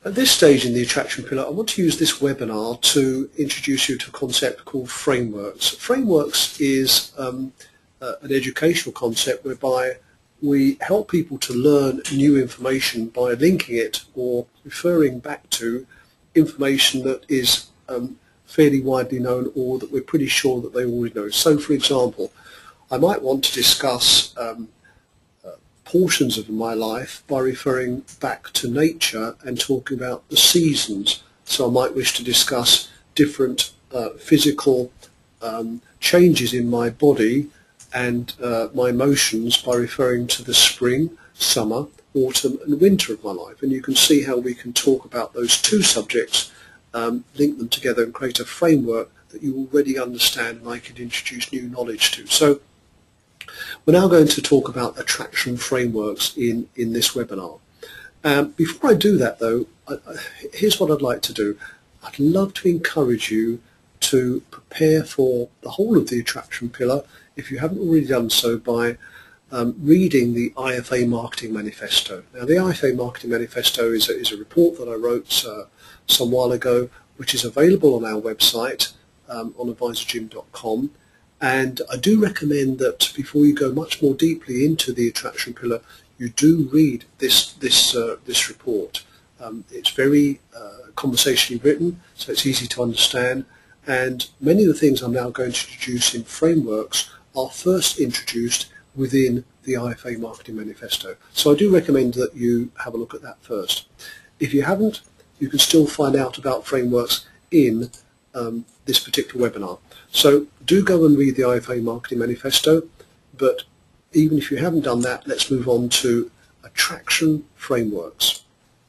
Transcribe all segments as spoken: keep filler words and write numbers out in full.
At this stage in the attraction pillar, I want to use this webinar to introduce you to a concept called frameworks. Frameworks is um, uh, an educational concept whereby we help people to learn new information by linking it or referring back to information that is um, fairly widely known or that we're pretty sure that they already know. So, for example, I might want to discuss um, portions of my life by referring back to nature and talking about the seasons. So I might wish to discuss different uh, physical um, changes in my body and uh, my emotions by referring to the spring, summer, autumn and winter of my life. And you can see how we can talk about those two subjects, um, link them together and create a framework that you already understand and I can introduce new knowledge to. So we're now going to talk about attraction frameworks in, in this webinar. Um, before I do that though, I, I, here's what I'd like to do. I'd love to encourage you to prepare for the whole of the attraction pillar, if you haven't already done so, by um, reading the I F A Marketing Manifesto. Now the I F A Marketing Manifesto is a, is a report that I wrote uh, some while ago, which is available on our website um, on advisor jim dot com. And I do recommend that before you go much more deeply into the attraction pillar, you do read this this uh, this report. Um, it's very uh, conversationally written, so it's easy to understand. And many of the things I'm now going to introduce in frameworks are first introduced within the I F A Marketing Manifesto. So I do recommend that you have a look at that first. If you haven't, you can still find out about frameworks in um, this particular webinar. So do go and read the I F A Marketing Manifesto, but even if you haven't done that, let's move on to attraction frameworks.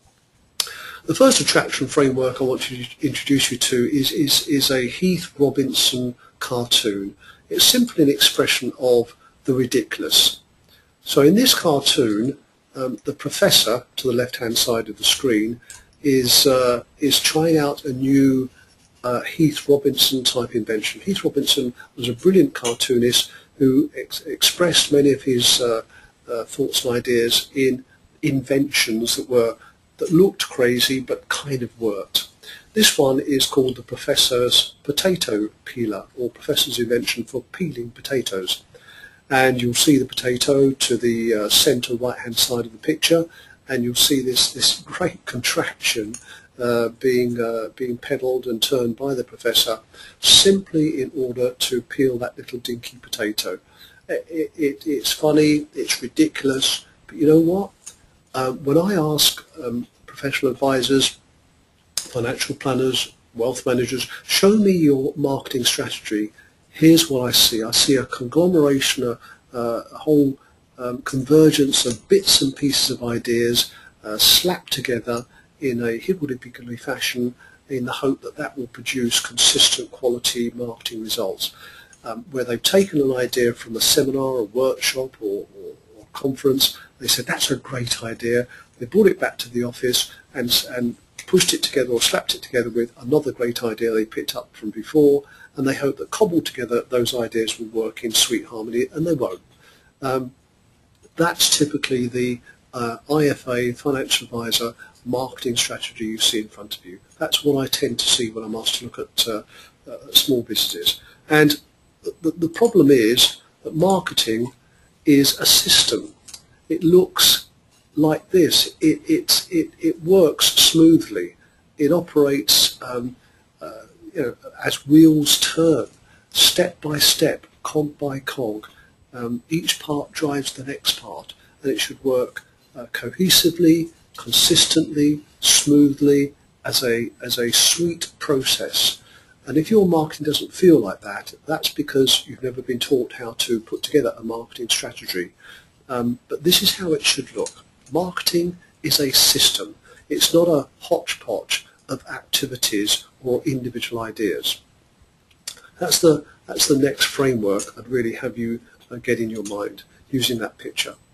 The first attraction framework I want to introduce you to is, is, is a Heath Robinson cartoon. It's simply an expression of the ridiculous. So in this cartoon, um, the professor to the left-hand side of the screen is, uh, is trying out a new Uh, Heath Robinson type invention. Heath Robinson was a brilliant cartoonist who ex expressed many of his uh, uh, thoughts and ideas in inventions that were that looked crazy but kind of worked. This one is called the Professor's Potato Peeler, or Professor's invention for peeling potatoes. And you'll see the potato to the uh, centre right hand side of the picture, and you'll see this this great contraption Uh, being uh, being pedalled and turned by the professor simply in order to peel that little dinky potato. It, it, it's funny, it's ridiculous, but you know what? Uh, when I ask um, professional advisors, financial planners, wealth managers, show me your marketing strategy, here's what I see. I see a conglomeration, a, a whole um, convergence of bits and pieces of ideas uh, slapped together in a higgledy-piggledy fashion in the hope that that will produce consistent quality marketing results. Um, where they've taken an idea from a seminar, a workshop or, or, or conference, they said that's a great idea, they brought it back to the office and, and pushed it together or slapped it together with another great idea they picked up from before, and they hope that cobbled together those ideas will work in sweet harmony, and they won't. Um, that's typically the uh, I F A, financial advisor, marketing strategy you see in front of you. That's what I tend to see when I'm asked to look at uh, uh, small businesses. And the, the problem is that marketing is a system. It looks like this. It, it, it, it works smoothly. It operates um, uh, you know, as wheels turn, step by step, cog by cog. Um, each part drives the next part, and it should work uh, cohesively, consistently, smoothly, as a as a sweet process. And if your marketing doesn't feel like that, that's because you've never been taught how to put together a marketing strategy. Um, but this is how it should look. Marketing is a system. It's not a hodgepodge of activities or individual ideas. That's the that's the next framework I'd really have you uh, get in your mind using that picture.